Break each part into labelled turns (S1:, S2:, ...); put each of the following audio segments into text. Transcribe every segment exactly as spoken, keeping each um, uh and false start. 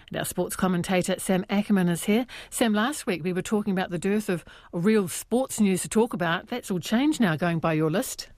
S1: And our sports commentator Sam Ackerman is here. Sam, last week we were talking about the dearth of real sports news to talk about. That's all changed now, going by your list.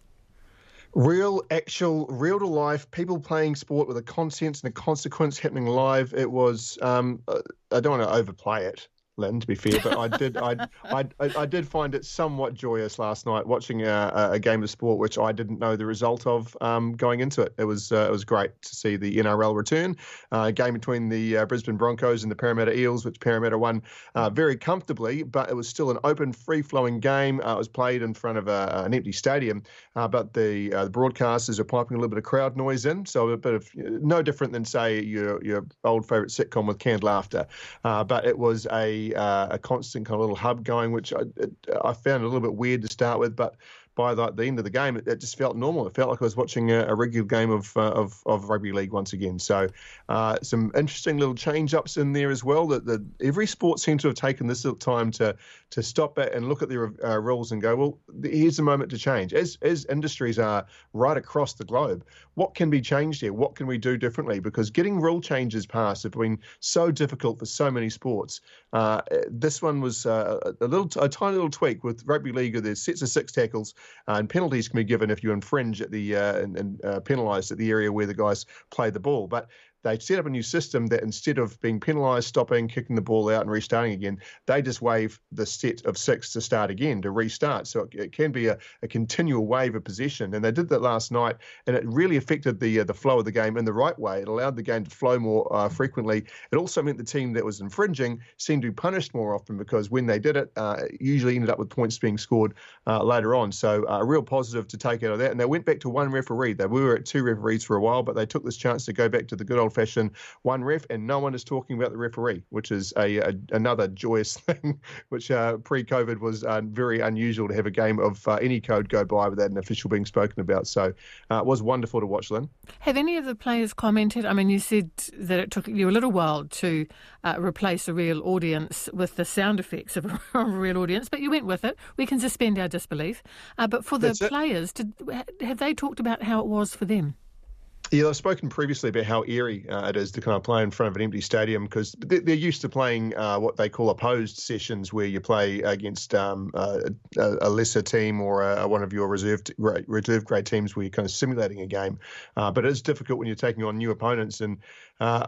S2: Real, actual, real-to-life, people playing sport with a consensus and a consequence happening live. It was, um, I don't want to overplay it, Lynn, to be fair, but I did I, I, I did find it somewhat joyous last night watching a, a game of sport which I didn't know the result of um, going into it. It was uh, it was great to see the N R L return. Uh, a game between the uh, Brisbane Broncos and the Parramatta Eels, which Parramatta won uh, very comfortably, but it was still an open, free-flowing game. Uh, it was played in front of a, an empty stadium, uh, but the, uh, the broadcasters are piping a little bit of crowd noise in, so a bit of no different than, say, your your old favourite sitcom with canned laughter. Uh, but it was a Uh, a constant kind of little hub going, which I, it, I found a little bit weird to start with, but by the, the end of the game, it, it just felt normal. It felt like I was watching a, a regular game of, uh, of of rugby league once again. So uh, some interesting little change-ups in there as well. That, that every sport seems to have taken this little time to to stop it and look at their uh, rules and go, well, here's a moment to change. As as industries are right across the globe, what can be changed here? What can we do differently? Because getting rule changes passed have been so difficult for so many sports. Uh, this one was uh, a little, a tiny little tweak with rugby league. There's sets of six tackles. Uh, and penalties can be given if you infringe at the uh, and, and uh, penalised at the area where the guys play the ball. But they set up a new system that instead of being penalised, stopping, kicking the ball out and restarting again, they just wave the set of six to start again, to restart. So it, it can be a, a continual wave of possession. And they did that last night, and it really affected the uh, the flow of the game in the right way. It allowed the game to flow more uh, frequently. It also meant the team that was infringing seemed to be punished more often, because when they did it, uh, it usually ended up with points being scored uh, later on. So uh, a real positive to take out of that. And they went back to one referee. They were at two referees for a while, but they took this chance to go back to the good old fashion one ref, and no one is talking about the referee, which is a, a another joyous thing, which uh, pre-COVID was uh, very unusual to have a game of uh, any code go by without an official being spoken about. So uh, it was wonderful to watch, Lynn.
S1: Have any of the players commented? I mean, you said that it took you a little while to uh, replace a real audience with the sound effects of a, of a real audience, but you went with it. We can suspend our disbelief. Uh, but for the
S2: That's
S1: players, did, have they talked about how it was for them?
S2: Yeah, I've spoken previously about how eerie uh, it is to kind of play in front of an empty stadium, because they're, they're used to playing uh, what they call opposed sessions, where you play against um, a, a lesser team or a, one of your reserve reserve grade teams, where you're kind of simulating a game. Uh, but it is difficult when you're taking on new opponents. And uh,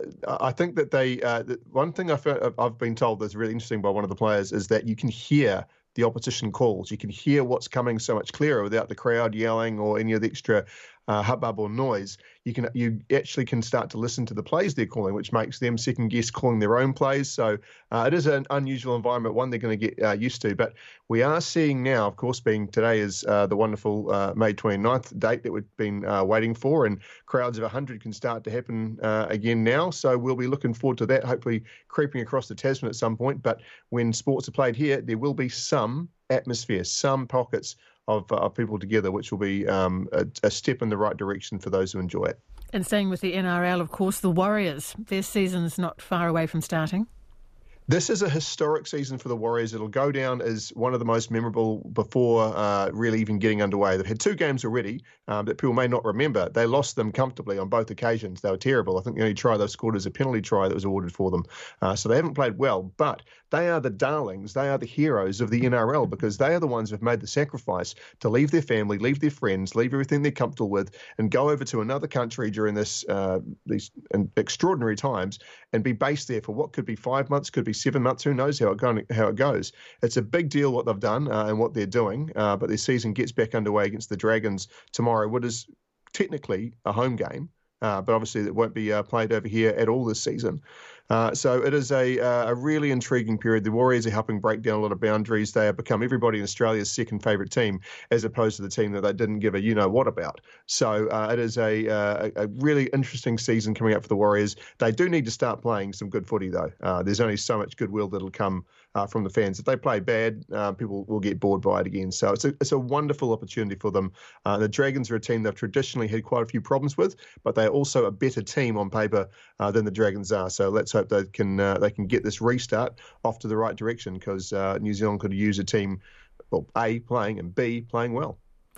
S2: I think that they uh, one thing I found, I've been told that's really interesting by one of the players is that you can hear the opposition calls. You can hear what's coming so much clearer without the crowd yelling or any of the extra uh, hubbub or noise. You can you actually can start to listen to the plays they're calling, which makes them second guess calling their own plays. So uh, it is an unusual environment, one they're going to get uh, used to. But we are seeing now, of course, being today is uh, the wonderful uh, May twenty-ninth date that we've been uh, waiting for, and crowds of one hundred can start to happen uh, again now. So we'll be looking forward to that, hopefully creeping across the Tasman at some point. But when sports are played here, there will be some atmosphere, some pockets of, uh, of people together, which will be um, a, a step in the right direction for those who enjoy it.
S1: And staying with the N R L, of course, the Warriors, their season's not far away from starting.
S2: This is a historic season for the Warriors. It'll go down as one of the most memorable before uh, really even getting underway. They've had two games already um, that people may not remember. They lost them comfortably on both occasions. They were terrible. I think the only try they've scored is a penalty try that was awarded for them. Uh, so they haven't played well, but they are the darlings. They are the heroes of the N R L, because they are the ones who have made the sacrifice to leave their family, leave their friends, leave everything they're comfortable with, and go over to another country during this uh, these extraordinary times and be based there for what could be five months, could be seven months, who knows how it, going, how it goes. It's a big deal what they've done uh, and what they're doing, uh, but their season gets back underway against the Dragons tomorrow, what is technically a home game, uh, but obviously it won't be uh, played over here at all this season. Uh, so it is a, uh, a really intriguing period. The Warriors are helping break down a lot of boundaries. They have become everybody in Australia's second favourite team, as opposed to the team that they didn't give a you-know-what about. So uh, it is a, uh, a really interesting season coming up for the Warriors. They do need to start playing some good footy, though. Uh, there's only so much goodwill that'll come uh, from the fans. If they play bad, uh, people will get bored by it again. So it's a, it's a wonderful opportunity for them. Uh, the Dragons are a team they've traditionally had quite a few problems with, but they're also a better team on paper uh, than the Dragons are. So let's hope they can uh, they can get this restart off to the right direction, because uh, New Zealand could use a team, well, A, playing, and B, playing well.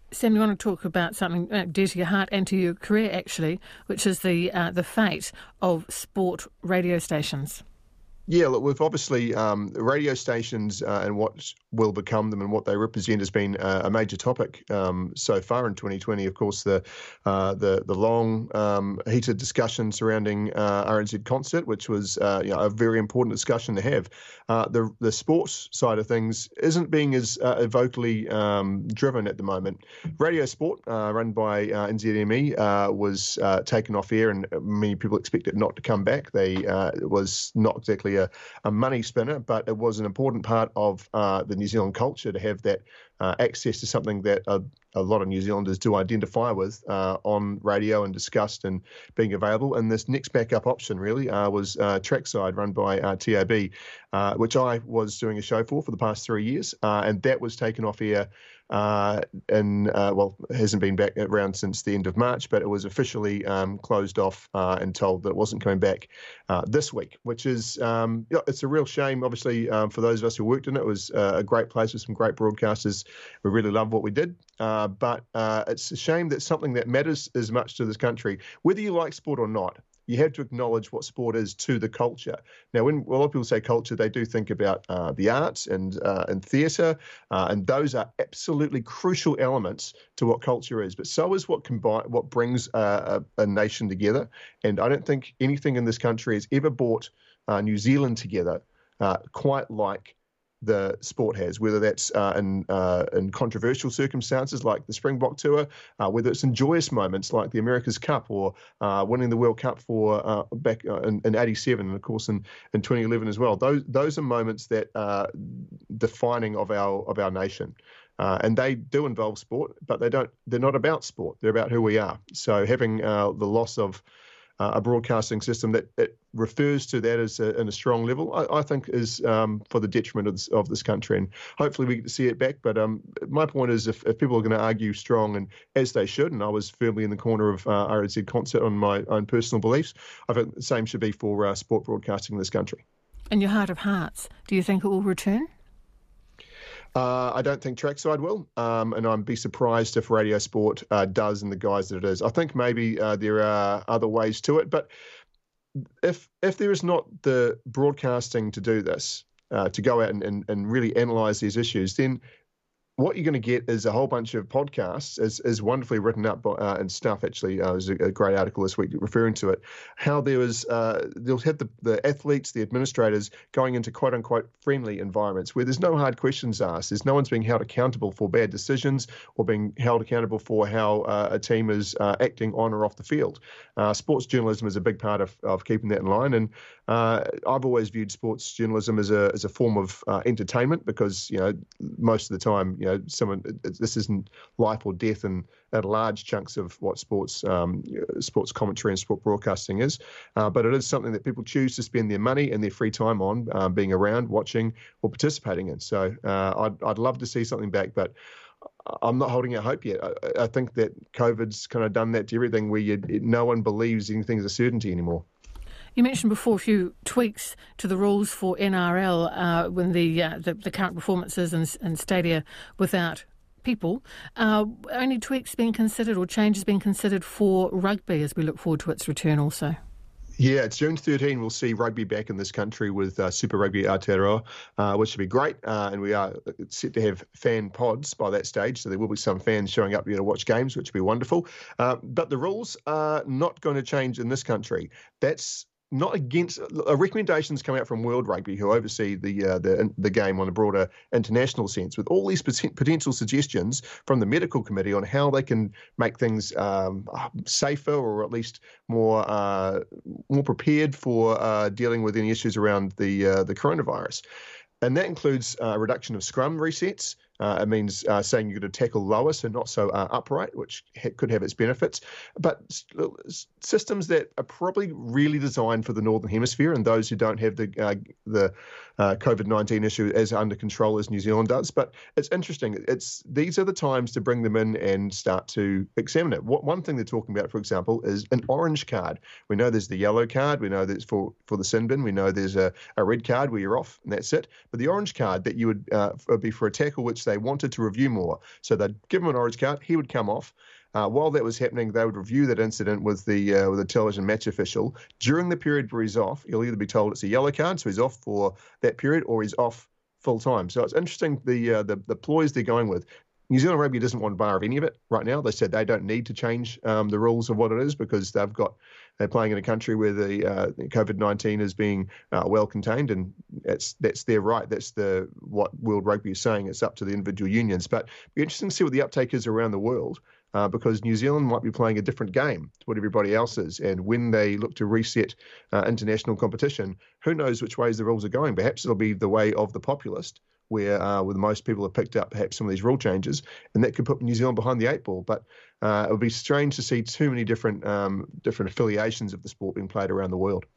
S1: Sam, you want to talk about something uh, dear to your heart and to your career, actually, which is the uh, the fate of sport radio stations.
S2: Yeah, look, we've obviously um, radio stations uh, and what will become them and what they represent has been uh, a major topic um, so far in twenty twenty. Of course, the uh, the the long um, heated discussion surrounding uh, R N Z Concert, which was uh, you know, a very important discussion to have. Uh, the the sports side of things isn't being as uh, vocally um, driven at the moment. Radio Sport, uh, run by uh, N Z M E, uh, was uh, taken off air, and many people expect it not to come back. They uh, it was not exactly A, a money spinner, but it was an important part of uh, the New Zealand culture to have that uh, access to something that a, a lot of New Zealanders do identify with uh, on radio and discussed and being available. And this next backup option really uh, was uh, Trackside, run by uh, T A B, uh, which I was doing a show for for the past three years, uh, and that was taken off air uh, and uh, well, it hasn't been back around since the end of March, but it was officially um, closed off uh, and told that it wasn't coming back uh, this week, which is, um, you know, it's a real shame, obviously, um, for those of us who worked in it. It was uh, a great place with some great broadcasters. We really loved what we did, uh, but uh, it's a shame that something that matters as much to this country, whether you like sport or not, you have to acknowledge what sport is to the culture. Now, when a lot of people say culture, they do think about uh, the arts and uh, and theatre, uh, and those are absolutely crucial elements to what culture is. But so is what combine what brings uh, a, a nation together. And I don't think anything in this country has ever brought uh, New Zealand together uh, quite like the sport has, whether that's uh, in uh, in controversial circumstances like the Springbok Tour, uh, whether it's in joyous moments like the America's Cup or uh, winning the World Cup for uh, back uh, in, in eighty-seven, and of course in, in twenty eleven as well. Those those are moments that are defining of our of our nation. Uh, and they do involve sport, but they don't. They're not about sport. They're about who we are. So having uh, the loss of Uh, a broadcasting system that it refers to that as a, in a strong level, I, I think is um, for the detriment of this, of this country. And hopefully we get to see it back. But um, my point is, if, if people are going to argue strong, and as they should, and I was firmly in the corner of uh, R N Z Concert on my own personal beliefs, I think the same should be for uh, sport broadcasting in this country.
S1: In your heart of hearts, do you think it will return?
S2: Uh, I don't think Trackside will, um, and I'd be surprised if Radio Sport uh, does in the guise that it is. I think maybe uh, there are other ways to it, but if if there is not the broadcasting to do this, uh, to go out and, and, and really analyse these issues, then what you're going to get is a whole bunch of podcasts, as, as wonderfully written up by, uh, and stuff. Actually, uh, there's a, a great article this week referring to it. How there was, uh, they'll have the, the athletes, the administrators going into quote unquote friendly environments where there's no hard questions asked. There's no one's being held accountable for bad decisions or being held accountable for how uh, a team is uh, acting on or off the field. Uh, sports journalism is a big part of, of keeping that in line. And uh, I've always viewed sports journalism as a as a form of uh, entertainment because, you know, most of the time, you know, someone this isn't life or death, and at large chunks of what sports um, sports commentary and sport broadcasting is. Uh, but it is something that people choose to spend their money and their free time on, um, being around, watching, or participating in. So uh, I'd I'd love to see something back, but I'm not holding out hope yet. I, I think that COVID's kind of done that to everything, where you, no one believes anything's a certainty anymore.
S1: You mentioned before a few tweaks to the rules for N R L uh, when the, uh, the the current performances in, in stadia without people. Uh, any tweaks being considered or changes being considered for rugby as we look forward to its return also?
S2: Yeah, it's June thirteenth. We'll see rugby back in this country with uh, Super Rugby Aotearoa, uh, which should be great. Uh, and we are set to have fan pods by that stage, so there will be some fans showing up here to watch games, which will be wonderful. Uh, but the rules are not going to change in this country. That's not against uh, recommendations come out from World Rugby, who oversee the uh, the the game on a broader international sense, with all these potential suggestions from the medical committee on how they can make things um, safer, or at least more uh, more prepared for uh, dealing with any issues around the uh, the coronavirus. And that includes a uh, reduction of scrum resets. Uh, it means uh, saying you're going to tackle lower, so not so uh, upright, which ha- could have its benefits. But s- systems that are probably really designed for the Northern Hemisphere and those who don't have the uh, the uh, COVID nineteen issue as under control as New Zealand does. But it's interesting. It's these are the times to bring them in and start to examine it. What, one thing they're talking about, for example, is an orange card. We know there's the yellow card. We know there's for, for the sin bin. We know there's a, a red card where you're off and that's it. But the orange card that you would uh, be for a tackle which They wanted to review more. So they'd give him an orange card, he would come off. Uh, while that was happening, they would review that incident with the uh, with the television match official. During the period where he's off, he'll either be told it's a yellow card, so he's off for that period, or he's off full time. So it's interesting the uh, the the ploys they're going with. New Zealand Rugby doesn't want a bar of any of it right now. They said they don't need to change um, the rules of what it is because they've got they're playing in a country where the uh, COVID nineteen is being uh, well contained, and that's that's their right. That's the what World Rugby is saying. It's up to the individual unions. But it'll be interesting to see what the uptake is around the world. Uh, because New Zealand might be playing a different game to what everybody else is. And when they look to reset uh, international competition, who knows which ways the rules are going. Perhaps it'll be the way of the populist, where uh, where most people have picked up perhaps some of these rule changes, and that could put New Zealand behind the eight ball. But uh, it would be strange to see too many different um, different affiliations of the sport being played around the world.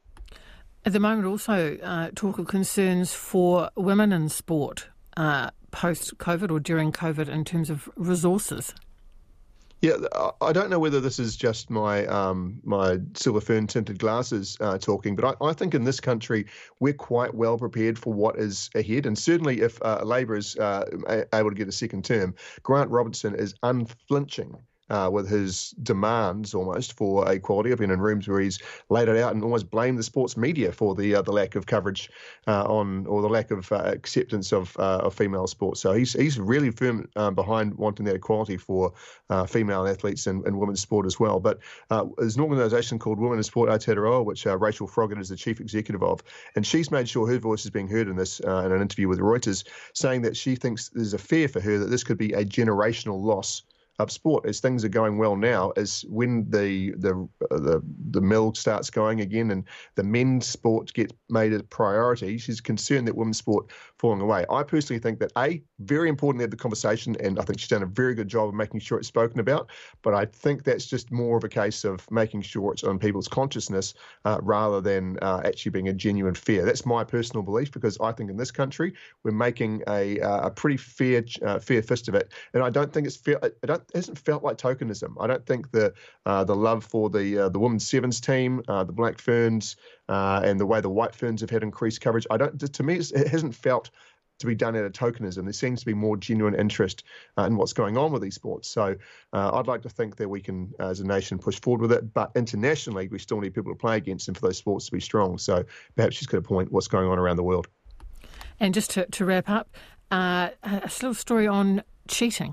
S1: At the moment, also uh, talk of concerns for women in sport uh, post-COVID or during COVID in terms of resources.
S2: Yeah, I don't know whether this is just my um, my silver fern tinted glasses uh, talking, but I, I think in this country we're quite well prepared for what is ahead. And certainly if uh, Labour is uh, able to get a second term, Grant Robertson is unflinching Uh, with his demands almost for equality. I've been in rooms where he's laid it out and almost blamed the sports media for the uh, the lack of coverage uh, on or the lack of uh, acceptance of uh, of female sports. So he's he's really firm uh, behind wanting that equality for uh, female athletes and, and women's sport as well. But uh, there's an organisation called Women in Sport Aotearoa, which uh, Rachel Froggatt is the chief executive of, and she's made sure her voice is being heard in this uh, in an interview with Reuters, saying that she thinks there's a fear for her that this could be a generational loss of sport as things are going well now, is when the the uh, the the mill starts going again and the men's sport gets made a priority. She's concerned that women's sport falling away. I personally think that a very important to have the conversation, and I think she's done a very good job of making sure it's spoken about. But I think that's just more of a case of making sure it's on people's consciousness uh, rather than uh, actually being a genuine fear. That's my personal belief, because I think in this country we're making a uh, a pretty fair uh, fair fist of it, and I don't think it's fair. I don't. It hasn't felt like tokenism. I don't think the uh, the love for the uh, the women's sevens team, uh, the Black Ferns, uh, and the way the White Ferns have had increased coverage. I don't. To me, it's, it hasn't felt to be done out of tokenism. There seems to be more genuine interest uh, in what's going on with these sports. So uh, I'd like to think that we can, uh, as a nation, push forward with it. But internationally, we still need people to play against and for those sports to be strong. So perhaps she's got a point. What's going on around the world?
S1: And just to, to wrap up, uh, a little story on cheating.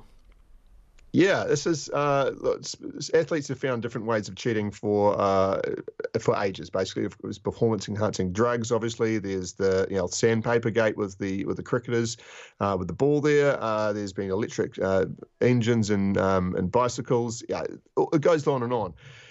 S2: Yeah, this is uh, athletes have found different ways of cheating for uh, for ages. Basically, it was performance-enhancing drugs. Obviously, there's the you know sandpaper gate with the with the cricketers uh, with the ball there. Uh, there's been electric uh, engines and um, and bicycles. Yeah, it goes on and on.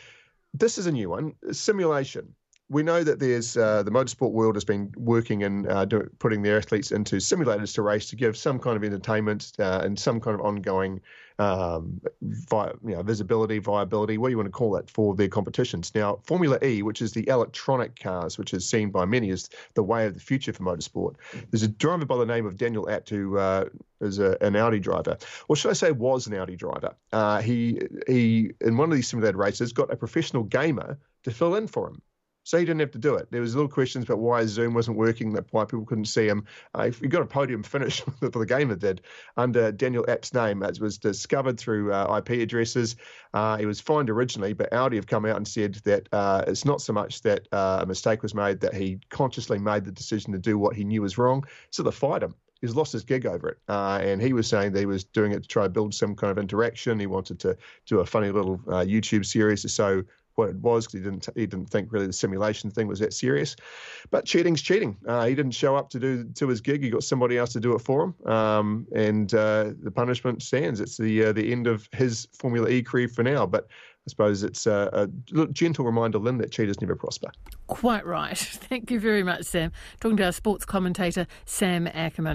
S2: This is a new one: simulation. We know that there's uh, the motorsport world has been working and uh, do, putting their athletes into simulators to race to give some kind of entertainment uh, and some kind of ongoing um, vi- you know, visibility, viability, what do you want to call it, for their competitions. Now, Formula E, which is the electronic cars, which is seen by many as the way of the future for motorsport. There's a driver by the name of Daniel Abt who uh, is a, an Audi driver. Or should I say was an Audi driver. Uh, he, he, in one of these simulated races, got a professional gamer to fill in for him. So he didn't have to do it. There was little questions about why Zoom wasn't working, that why people couldn't see him. Uh, he got a podium finish for the gamer did under Daniel Abt's name. It was discovered through uh, I P addresses. Uh, he was fined originally, but Audi have come out and said that uh, it's not so much that uh, a mistake was made, that he consciously made the decision to do what he knew was wrong. So they fired him. He's lost his gig over it. Uh, and he was saying that he was doing it to try to build some kind of interaction. He wanted to do a funny little uh, YouTube series to show what it was, because he didn't he didn't think really the simulation thing was that serious. But cheating's cheating. Uh, he didn't show up to do to his gig. He got somebody else to do it for him, um, and uh, the punishment stands. It's the uh, the end of his Formula E career for now. But I suppose it's a, a gentle reminder, Lynn, that cheaters never prosper.
S1: Quite right. Thank you very much, Sam. Talking to our sports commentator, Sam Ackerman.